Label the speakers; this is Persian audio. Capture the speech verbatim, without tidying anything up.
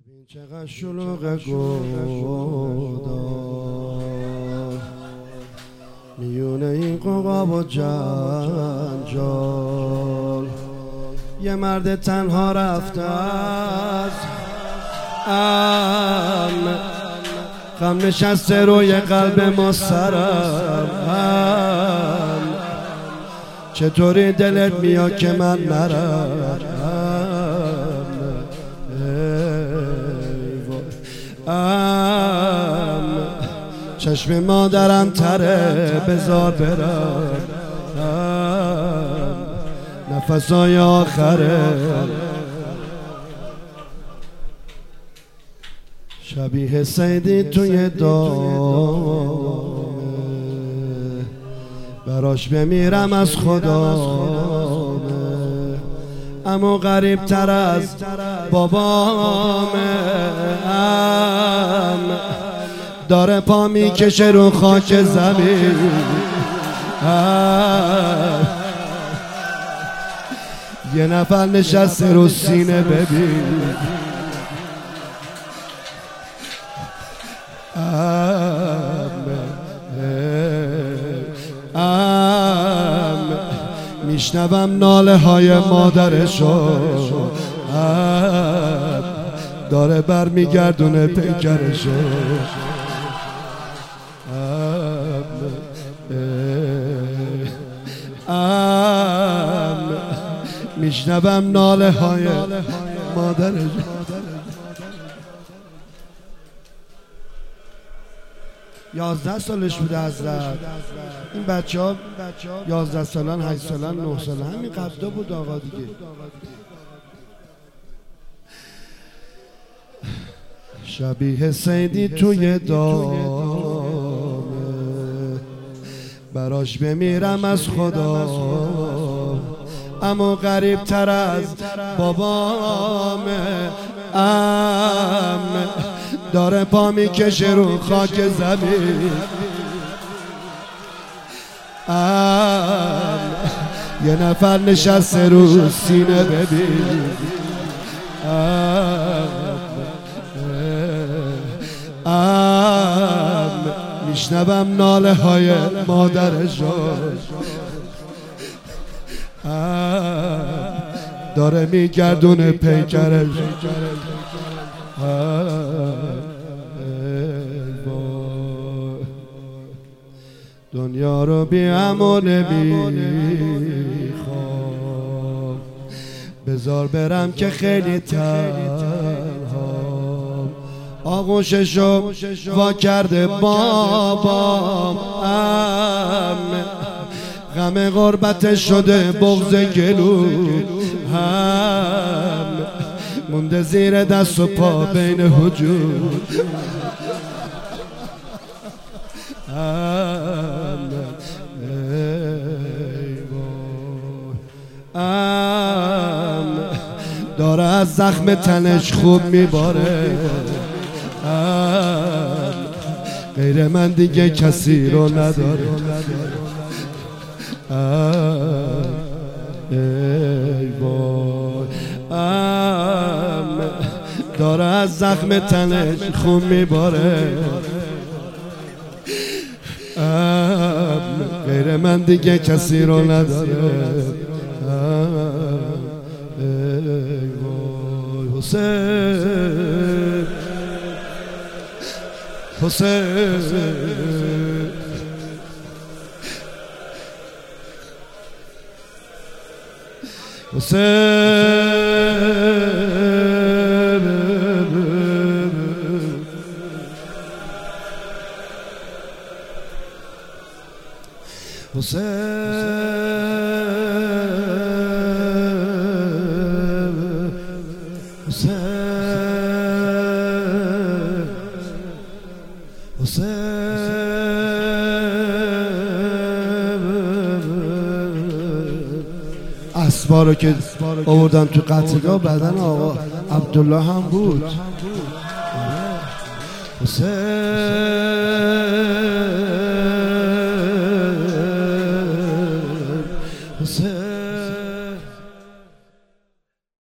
Speaker 1: ببین چقدر شلوغ گودار میونه این قوقاب و جنجال، یه مرد تنها رفته از ام غم نشسته روی قلب ما سرم. چطوری دلت میاد که من نرم؟ ام چشم مادرم تره بذار برم، نفسای آخره شبیه سیدی توی دامه، براش بمیرم از خدامه. اما غریب تر از بابامه، ام داره پا میکشه رو خاک زمین. یه نفر نشسته رو سینه ببین، ام میشنوم ناله های مادرشو، داره برمیگردونه پیکرشو. ام میشنوم ناله های مادرشو. یازده سالش بوده حضرت. این بچه ها یازده سالان، هشت سالان، نه سالان، همین قبضا بود آقا دیگه. شبیه سیدی توی دامه، براش بمیرم از خدا. اما غریب تر از بابامه، ام داره پا میکشه رو خاک زمین. ام یه نفر نشسته رو سینه ببین، ام میشنوم ناله های مادرشو، داره میگردونه پیکرش. دنیا رو بی امان نمیخوام، بذار برم که خیلی تنهام. آغوششو وا کرده بابام، ام غم غربتش شده بغض گلو، هم مونده زیر دست و پا بین هجوم. ام داره از زخم تنش خوب میباره، غیر من دیگه کسی رو نداره. ای وای، ام داره از زخم تنش خون میباره، ام غیر من دیگه کسی رو نداره. ای وای حسین، حسین حسین اسبا رو که آوردن تو قتلگاه بدن آقا عبدالله هم بود. حسین